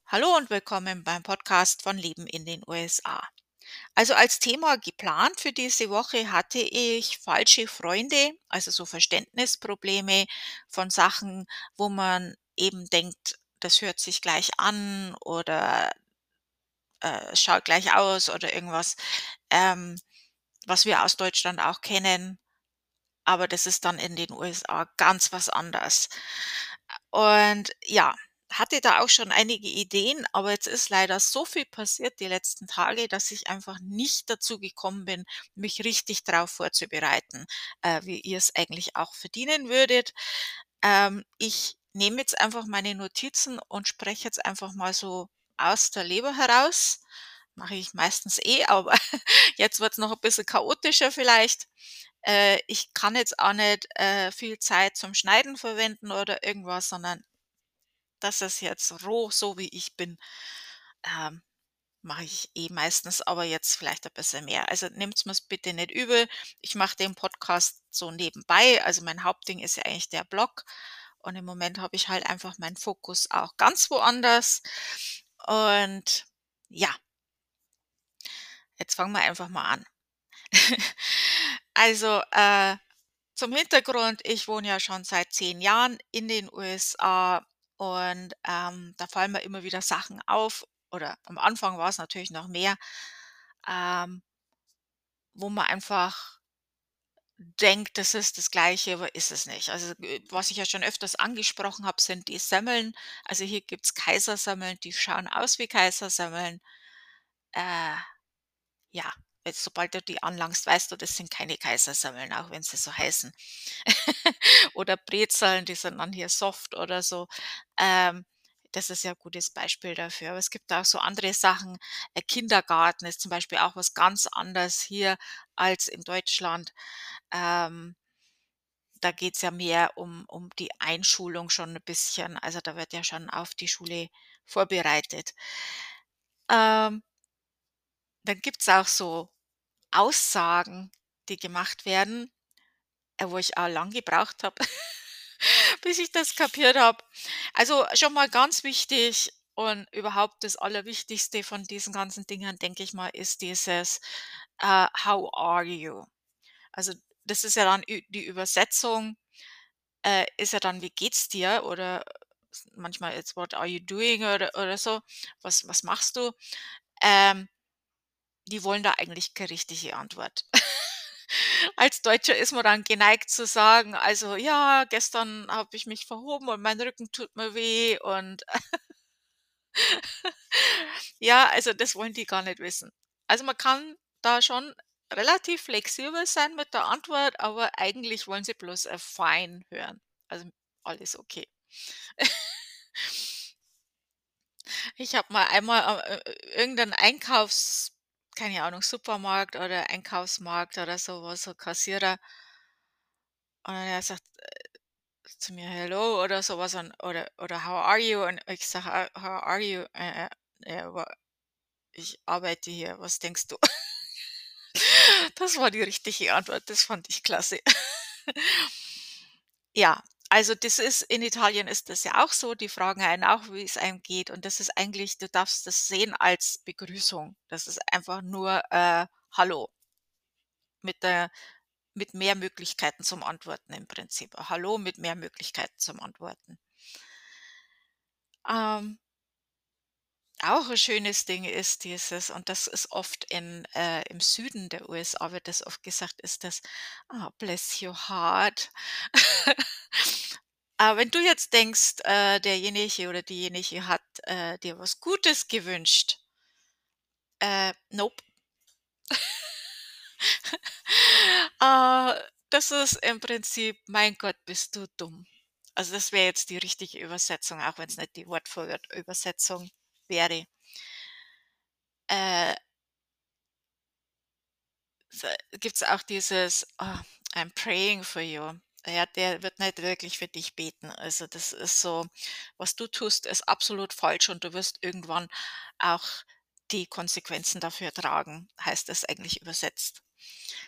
Hallo und willkommen beim Podcast von Leben in den USA. Also als Thema geplant für diese Woche hatte ich falsche Freunde, also so Verständnisprobleme von Sachen, wo man eben denkt, das hört sich gleich an oder es schaut gleich aus oder irgendwas, ähm, was wir aus Deutschland auch kennen, aber das ist dann in den USA ganz was anderes. Und ja, hatte da auch schon einige Ideen, aber jetzt ist leider so viel passiert die letzten Tage, dass ich einfach nicht dazu gekommen bin, mich richtig drauf vorzubereiten, wie ihr es eigentlich auch verdienen würdet. Ich nehme jetzt einfach meine Notizen und spreche jetzt einfach mal so aus der Leber heraus. Mache ich meistens aber jetzt wird's noch ein bisschen chaotischer vielleicht. Ich kann jetzt auch nicht, viel Zeit zum Schneiden verwenden oder irgendwas, sondern das ist jetzt roh, so wie ich bin. Ähm, Mache ich meistens, aber jetzt vielleicht ein bisschen mehr. Also, nehmt's mir's bitte nicht übel. Ich mache den Podcast so nebenbei. Also, mein Hauptding ist ja eigentlich der Blog und im Moment habe ich halt einfach meinen Fokus auch ganz woanders. Und ja, jetzt fangen wir einfach mal an. Also, zum Hintergrund, ich wohne ja schon seit 10 Jahren in den USA und, da fallen mir immer wieder Sachen auf oder am Anfang war es natürlich noch mehr, ähm, wo man einfach denkt, das ist das Gleiche, aber ist es nicht. Also, was ich ja schon öfters angesprochen habe, sind die Semmeln. Also, hier gibt's Kaisersemmeln, die schauen aus wie Kaisersemmeln. Äh, ja, jetzt sobald du die anlangst, weißt du, das sind keine Kaisersemmeln, auch wenn sie so heißen. Oder Brezeln, die sind dann hier soft oder so. Ähm, Das ist ja 'n gutes Beispiel dafür. Aber es gibt auch so andere Sachen. Kindergarten ist zum Beispiel auch was ganz anderes hier als in Deutschland. Ähm, Da geht's ja mehr um die Einschulung schon ein bisschen. Also, da wird ja schon auf die Schule vorbereitet. Ähm, Dann gibt's auch so Aussagen, die gemacht werden, wo ich auch lang gebraucht habe, bis ich das kapiert habe. Also, schon mal ganz wichtig und überhaupt das Allerwichtigste von diesen ganzen Dingen, denke ich mal, ist dieses, „How are you?“ Also, das ist ja dann die Übersetzung, ist ja dann: „Wie geht's dir?“ Oder manchmal jetzt: „What are you doing?“ oder so. „Was machst du?“ Ähm, Die wollen da eigentlich keine richtige Antwort. Als Deutscher ist man dann geneigt zu sagen: „Also, ja, gestern habe ich mich verhoben und mein Rücken tut mir weh“ und ja, also, das wollen die gar nicht wissen. Also, man kann da schon relativ flexibel sein mit der Antwort, aber eigentlich wollen sie bloß „fine“ hören. Also, alles okay. Ich habe mal einmal, irgend keine Ahnung, Supermarkt oder Einkaufsmarkt oder so, war so Kassierer und er sagt zu mir „Hello“ oder sowas oder „How are you?“ Und ich sage: How are you?“ Ja, aber ich arbeite hier, was denkst du? Das war die richtige Antwort, das fand ich klasse. Ja, also das ist in Italien ist das ja auch so, die fragen einen auch, wie es einem geht und das ist eigentlich du darfst das sehen als Begrüßung. Das ist einfach nur, „Hallo“ mit der mit mehr Möglichkeiten zum Antworten im Prinzip. „Hallo“ mit mehr Möglichkeiten zum Antworten. Ähm Auch ein schönes Ding ist dieses und das ist oft im Süden der USA wird das oft gesagt, ist das: „Bless your heart.“ Aber wenn du jetzt denkst, derjenige oder diejenige hat, dir was Gutes gewünscht, nope. Das ist im Prinzip: „Mein Gott, bist du dumm.“ Also, das wäre jetzt die richtige Übersetzung, auch wenn es nicht die Wort-für-Wort-Übersetzung wäre. Äh Gibt's auch dieses: I'm praying for you.“ Ja, der wird nicht wirklich für dich beten. Also, das ist so was du tust, ist absolut falsch und du wirst irgendwann auch die Konsequenzen dafür tragen, heißt das eigentlich übersetzt.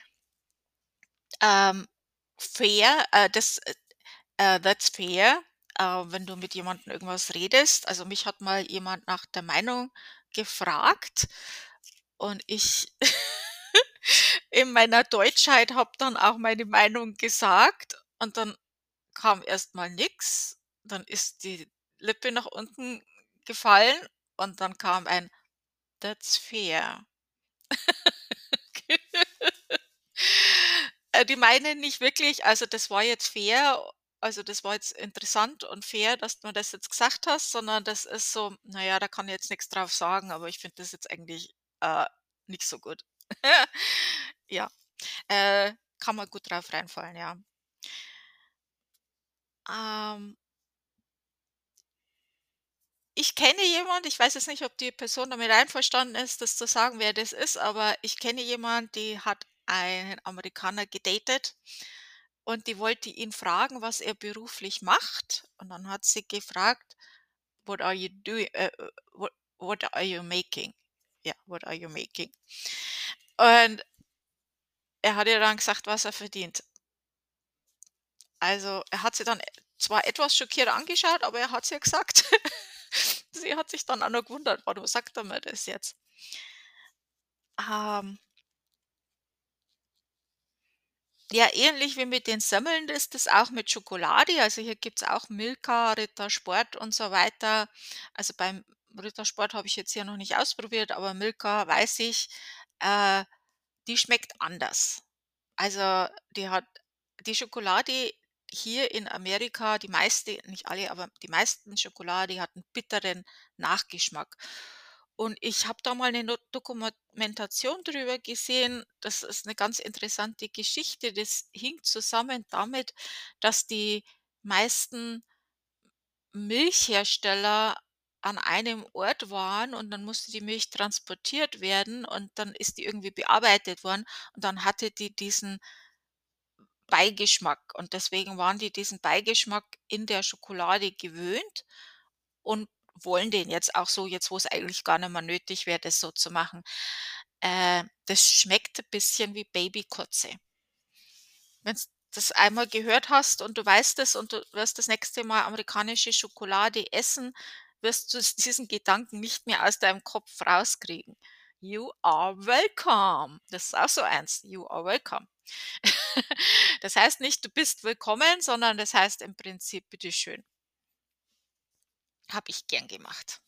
Ähm, Fair, that's fair. wenn du mit jemandem irgendwas redest. Also, mich hat mal jemand nach der Meinung gefragt und ich in meiner Deutschheit habe dann auch meine Meinung gesagt und dann kam erst mal nix. Dann ist die Lippe nach unten gefallen und dann kam ein „That's fair." Die meinen nicht wirklich, also, das war jetzt fair, also, das war jetzt interessant und fair, dass du mir das jetzt gesagt hast, sondern das ist so: „Na ja, da kann ich jetzt nix drauf sagen, aber ich finde das jetzt eigentlich, nicht so gut." Ja, kann man gut drauf reinfallen, ja. Ähm, Ich kenne jemand, ich weiß jetzt nicht, ob die Person damit einverstanden ist, das zu sagen, wer das ist, aber ich kenne jemand, die hat einen Amerikaner gedatet und die wollte ihn fragen, was er beruflich macht. Und dann hat sie gefragt: „What are you doing what are you making?" Ja, „What are you making?" Und er hat ihr dann gesagt, was er verdient. Also, er hat sie dann zwar etwas schockiert angeschaut, aber er hat's ihr gesagt. Sie hat sich dann auch noch gewundert: „Warum sagt er mir das jetzt?" Ähm, ja, ähnlich wie mit den Semmeln ist das auch mit Schokolade. Also, hier gibt's auch Milka, Rittersport und so weiter. Also, beim Rittersport habe ich jetzt hier noch nicht ausprobiert, aber Milka weiß ich, äh, die schmeckt anders. Also, die Schokolade hier in Amerika, die meiste, nicht alle, aber die meisten Schokolade hat einen bitteren Nachgeschmack. Und ich habe da mal eine Dokumentation drüber gesehen. Das ist eine ganz interessante Geschichte. Das hing zusammen damit, dass die meisten Milchhersteller an einem Ort waren und dann musste die Milch transportiert werden und dann ist die irgendwie bearbeitet worden und dann hatte die diesen Beigeschmack und deswegen waren die diesen Beigeschmack in der Schokolade gewöhnt und wollen den jetzt auch so, jetzt wo es eigentlich gar nicht mehr nötig wäre, das so zu machen. Das schmeckt ein bisschen wie Babykotze. Wenn du das einmal gehört hast und du weißt es und du wirst das nächste Mal amerikanische Schokolade essen, wirst du diesen Gedanken nicht mehr aus deinem Kopf rauskriegen. „You are welcome." Das ist auch so eins, „You are welcome." Das heißt nicht, du bist willkommen, sondern das heißt im Prinzip: „Bitte schön." Habe ich gern gemacht.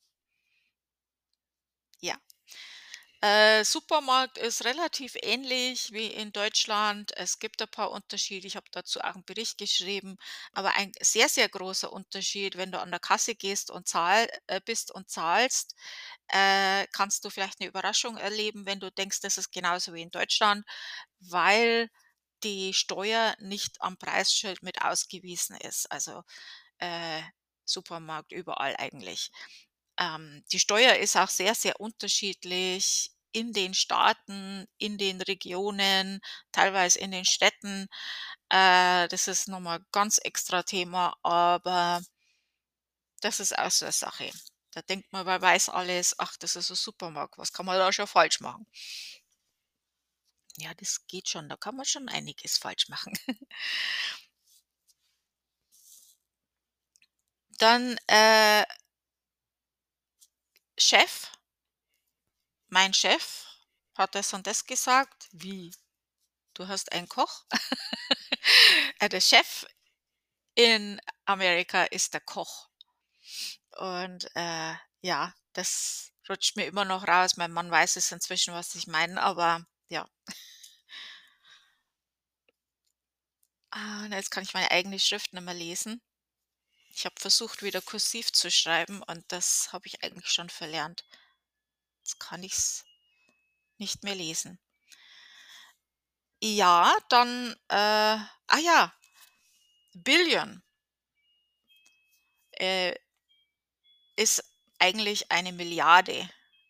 Ja. Supermarkt ist relativ ähnlich wie in Deutschland. Es gibt ein paar Unterschiede. Ich habe dazu auch einen Bericht geschrieben, aber ein sehr, sehr großer Unterschied, wenn du an der Kasse gehst und bist und zahlst, kannst du vielleicht eine Überraschung erleben, wenn du denkst, das ist genauso wie in Deutschland, weil die Steuer nicht am Preisschild mit ausgewiesen ist. Also, äh, Supermarkt überall eigentlich. Die Steuer ist auch sehr, sehr unterschiedlich in den Staaten, in den Regionen, teilweise in den Städten. Das ist noch mal ganz extra Thema, aber das ist auch so 'ne Sache. Da denkt man, man weiß alles: „Ach, das ist ein Supermarkt, was kann man da schon falsch machen?" Ja, das geht schon, da kann man schon einiges falsch machen. Dann, Chef mein Chef hat das und das gesagt. „Wie? Du hast einen Koch?" Der Chef in Amerika ist der Koch. Und, ja, das rutscht mir immer noch raus. Mein Mann weiß es inzwischen, was ich meine, aber ja. Und jetzt kann ich meine eigene Schrift nicht mehr lesen. Ich habe versucht, wieder kursiv zu schreiben und das habe ich eigentlich schon verlernt. Jetzt kann ich's nicht mehr lesen. Ja, dann, ja, Billion, äh, ist eigentlich eine Milliarde.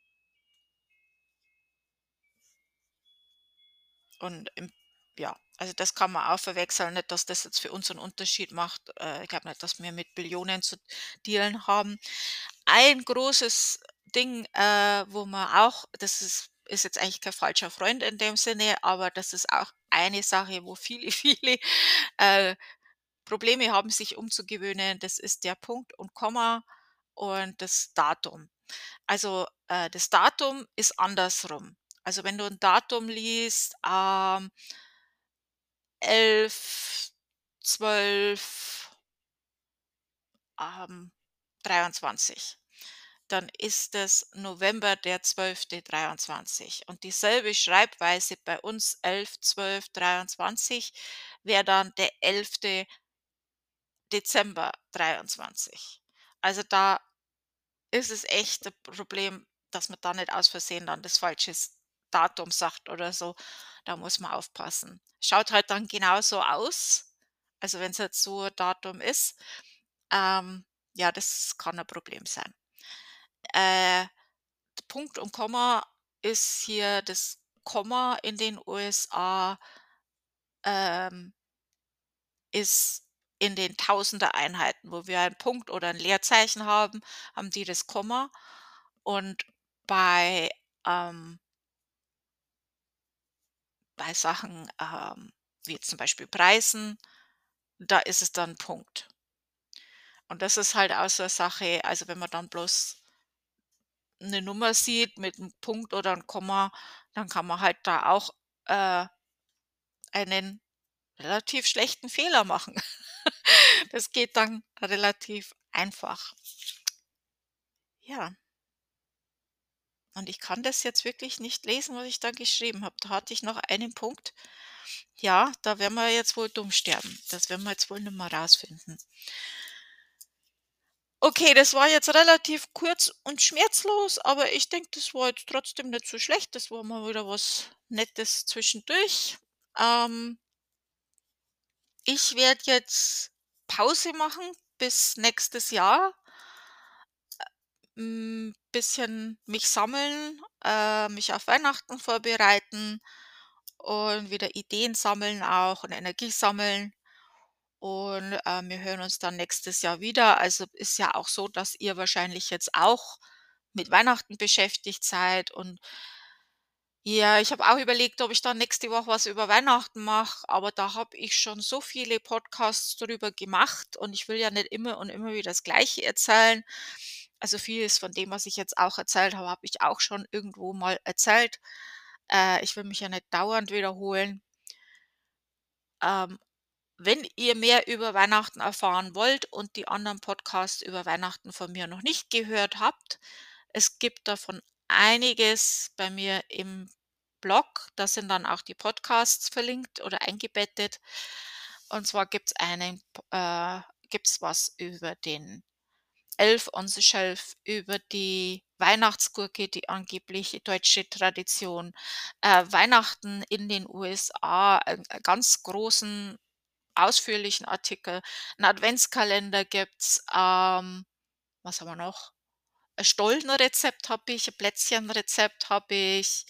Und ja, also das kann man auch verwechseln, nicht, dass das jetzt für uns einen Unterschied macht. Ich glaube nicht, dass wir mit Billionen zu dealen haben. Ein großes Ding, wo man auch, das ist jetzt eigentlich kein falscher Freund in dem Sinne, aber das ist auch eine Sache, wo viele, viele, äh, Probleme haben, sich umzugewöhnen, das ist der Punkt und Komma und das Datum. Also, das Datum ist andersrum. Also, wenn du ein Datum liest, 11, 12, ähm, 23, dann ist es November der 12. 23. Und dieselbe Schreibweise bei uns 11, 12, 23 wäre dann der 11. Dezember 23. Also, da ist es echt 'n Problem, dass man da nicht aus Versehen dann das falsche Datum sagt oder so. Da muss man aufpassen. Schaut halt dann genauso aus, also wenn's jetzt so 'n Datum ist. Ja, das kann ein Problem sein. Äh, Punkt und Komma ist hier das Komma in den USA, ähm, ist in den Tausender-Einheiten. Wo wir einen Punkt oder ein Leerzeichen haben, haben die das Komma. Und bei, ähm bei Sachen, wie jetzt zum Beispiel Preisen, da ist es dann Punkt. Und das ist halt auch so 'ne Sache, also, wenn man dann bloß eine Nummer sieht mit einem Punkt oder 'n Komma, dann kann man halt da auch, äh, einen relativ schlechten Fehler machen. Das geht dann relativ einfach. Ja, und ich kann das jetzt wirklich nicht lesen, was ich da geschrieben habe. Da hatte ich noch einen Punkt. Ja, da werden wir jetzt wohl dumm sterben. Das werden wir jetzt wohl nicht mehr rausfinden. Okay, das war jetzt relativ kurz und schmerzlos, aber ich denke, das war jetzt trotzdem nicht so schlecht. Das war mal wieder was Nettes zwischendurch. Ähm, Ich werde jetzt Pause machen bis nächstes Jahr. Bisschen mich sammeln, mich auf Weihnachten vorbereiten und wieder Ideen sammeln auch und Energie sammeln. Und, wir hören uns dann nächstes Jahr wieder. Also, ist ja auch so, dass ihr wahrscheinlich jetzt auch mit Weihnachten beschäftigt seid. Und ja, ich habe auch überlegt, ob ich dann nächste Woche was über Weihnachten mache, aber da habe ich schon so viele Podcasts drüber gemacht und ich will ja nicht immer und immer wieder das Gleiche erzählen. Also, vieles von dem, was ich jetzt auch erzählt habe, habe ich auch schon irgendwo mal erzählt. Ich will mich ja nicht dauernd wiederholen. Ähm, Wenn ihr mehr über Weihnachten erfahren wollt und die anderen Podcasts über Weihnachten von mir noch nicht gehört habt, es gibt davon einiges bei mir im Blog. Da sind dann auch die Podcasts verlinkt oder eingebettet. Und zwar gibt's was über den Elf on the Shelf, über die Weihnachtsgurke, die angeblich deutsche Tradition, Weihnachten in den USA, ganz großen ausführlichen Artikel. 'N Adventskalender gibt's, was haben wir noch? Ein Stollenrezept habe ich, ein Plätzchenrezept habe ich.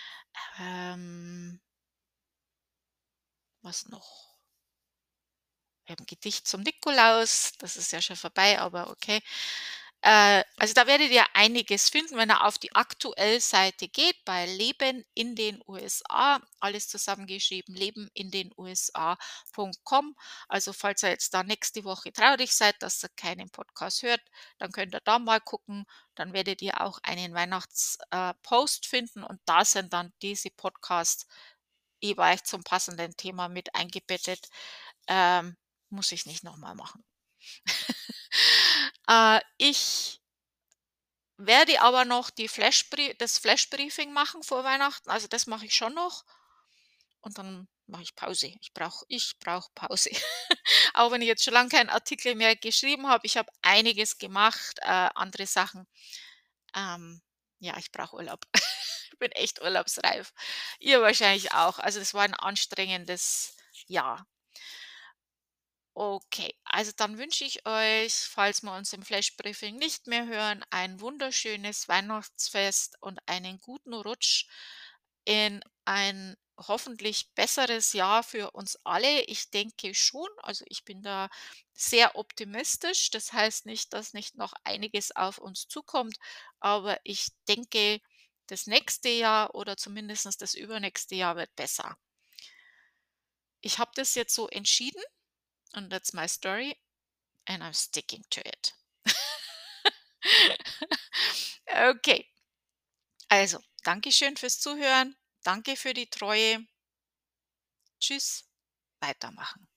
Was noch? Wir haben Gedicht zum Nikolaus, das ist ja schon vorbei, aber okay. Also, da werdet ihr einiges finden, wenn ihr auf die Aktuell-Seite geht bei Leben in den USA, alles zusammengeschrieben, Leben in den USA.com. Also, falls ihr jetzt da nächste Woche traurig seid, dass ihr keinen Podcast hört, dann könnt ihr da mal gucken. Dann werdet ihr auch einen Post finden und da sind dann diese Podcasts jeweils zum passenden Thema mit eingebettet. Ähm, Muss ich nicht noch mal machen. Ich werde aber noch das Flashbriefing machen vor Weihnachten. Also, das mache ich schon noch und dann mache ich Pause. Ich brauche Pause. Auch wenn ich jetzt schon lange keinen Artikel mehr geschrieben habe. Ich habe einiges gemacht, andere Sachen. Ähm, ja, ich brauche Urlaub. Ich bin echt urlaubsreif. Ihr wahrscheinlich auch. Also, das war ein anstrengendes Jahr. Okay, also dann wünsche ich euch, falls wir uns im Flash-Briefing nicht mehr hören, ein wunderschönes Weihnachtsfest und einen guten Rutsch in ein hoffentlich besseres Jahr für uns alle. Ich denke schon, also ich bin da sehr optimistisch. Das heißt nicht, dass nicht noch einiges auf uns zukommt, aber ich denke, das nächste Jahr oder zumindest das übernächste Jahr wird besser. Ich habe das jetzt so entschieden and that's my story and I'm sticking to it. Okay, also, Dankeschön fürs Zuhören. Danke für die Treue. Tschüss, weitermachen.